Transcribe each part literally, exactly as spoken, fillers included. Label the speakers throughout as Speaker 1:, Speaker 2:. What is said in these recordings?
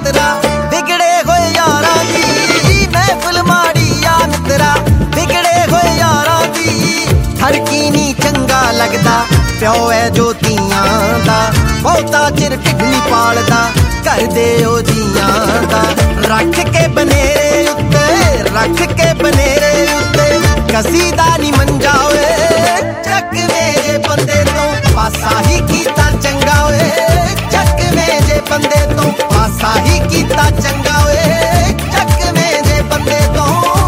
Speaker 1: मित्रा बिगड़े होए यारां दी महफिल माड़ी आ मित्रा बिगड़े होए यारां दी हर की नी चंगा लगदा प्यो है जो धीआं दा बहुता चिर ढिड नी पालदा कर दे ओ जियां दा रख के बनेरे उत्ते रख के बनेरे उत्ते कसीदा नी मंजा ओए चक मेरे बंदे तो पासा ही कीता चंगा ओए चक मेरे बंदे तो पासा ही कीता चंगा ओए चक मेरे बंदे तो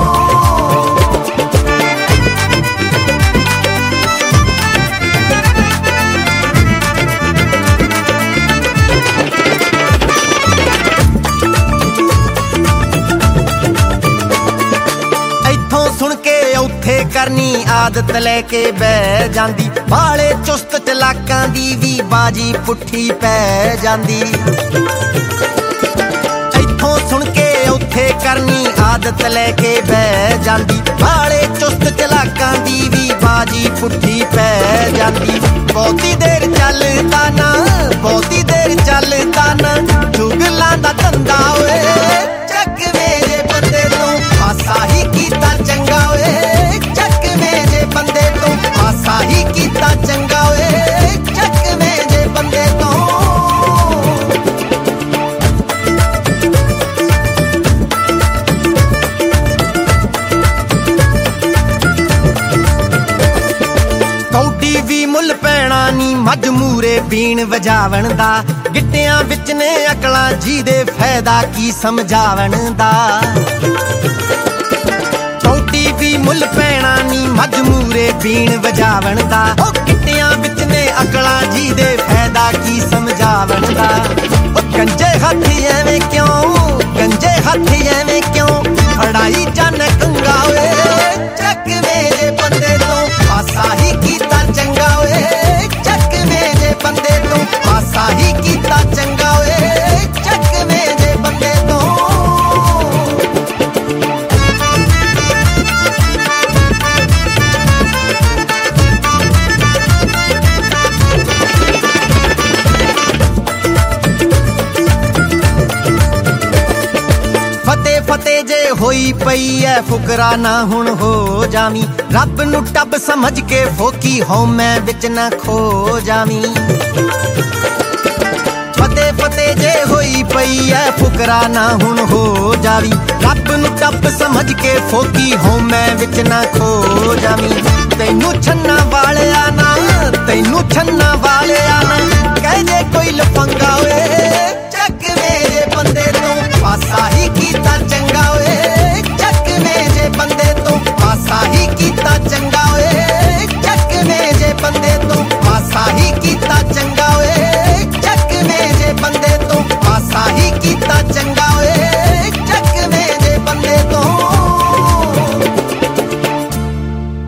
Speaker 1: सुन के औथे करनी आदत लेके बह जांदी बाले चुस्त चलाकां दी भी बाजी पुट्ठी पै जांदी इत्थों सुन के औथे करनी आदत लेके बह जांदी बाले चुस्त चलाकां दी भी बाजी पुट्ठी पै जांदी बहुती देर चलदा ना बहुती देर चलदा ना चुगलां दा धंधा ओए चक मेरे बंदे तो पासा ही कीता चंगा ओए चक मेरे बंदे तो पासा ही कीता चंगा ओए चक मेरे बंदे तो कौडी भी मुल पैना नी मज मूरे बीन वजावन दा गिट्टियां विच ने अकलां जी दे फायदा की समझावन दा कौडी भी मुल पैना नी मज मूरे बीन वजावन दा गिट्टियां विच ने अकलां जी दे फायदा की समझावन दा गंजे हाथी एवें क्यों गंजे हाथी एवें क्यों फड़ाई जाने कंगा ओए चक मेरे बंदे तो पासा ही कीता चंगा ओए चक मेरे बंदे तो पासा ही कीता चंगा ओए चक मेरे बंदे तो फतेह फतेह जे होई पई है फुकरा ना हुण हो जावी रब नू टब समझ के फोकी हो मैं विच ना खो जावी फतेह फतेह जे होई पई है फुकरा ना हुण हो जावी रब नू टब समझ के फोकी हो मैं विच ना खो जावी तैनू छन्ना वालिया ना तैनू छन्ना वालिया